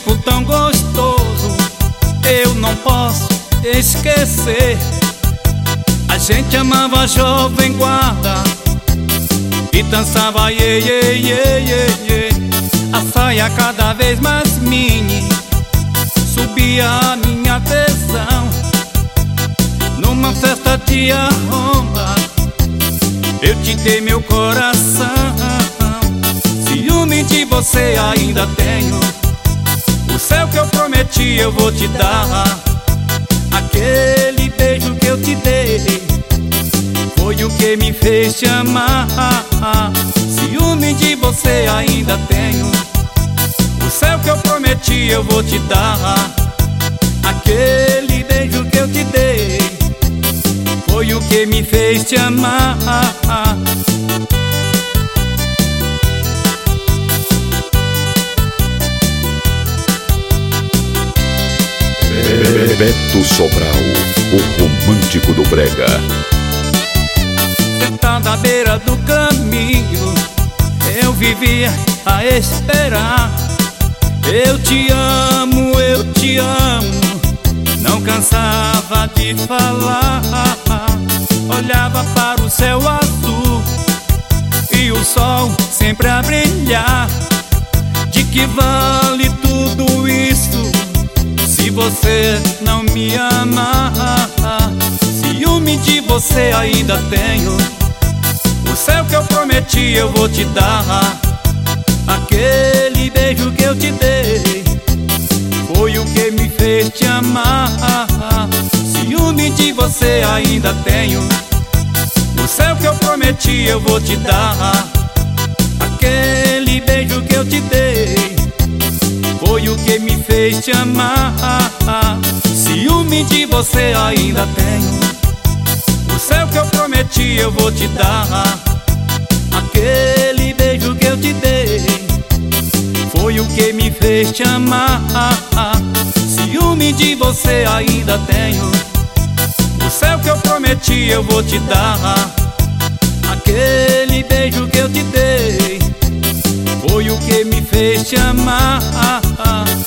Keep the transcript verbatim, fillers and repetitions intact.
tempo tão gostoso eu não posso esquecer. A gente amava jovem guarda e dançava iê, iê, iê, iê, iê. A saia cada vez mais mini subia a minha tesão. Numa festa de arromba eu te dei meu coração. Ciúme de você ainda tenho. O céu que eu prometi eu vou te dar. Aquele beijo que eu te dei foi o que me fez te amar. Ciúme de você ainda tenho. O céu que eu prometi eu vou te dar. Aquele beijo que eu te dei foi o que me fez te amar. Beto Sobral, o romântico do brega. Sentado à beira do caminho eu vivia a esperar. Eu te amo, eu te amo, não cansava de falar. Olhava para o céu azul e o sol sempre a brilhar. De que vale tudo isso se você não me ama? Ciúme de você ainda tenho. O céu que eu prometi eu vou te dar. Aquele beijo que eu te dei foi o que me fez te amar. Ciúme de você ainda tenho. O céu que eu prometi eu vou te dar. Aquele beijo que eu te dei foi o que me fez te amar. Ciúme de você ainda tenho. O céu que eu prometi eu vou te dar. Aquele beijo que eu te dei foi o que me fez te amar. Ciúme de você ainda tenho. O céu que eu prometi eu vou te dar. Aquele beijo que eu te dei foi o que me fez te amar.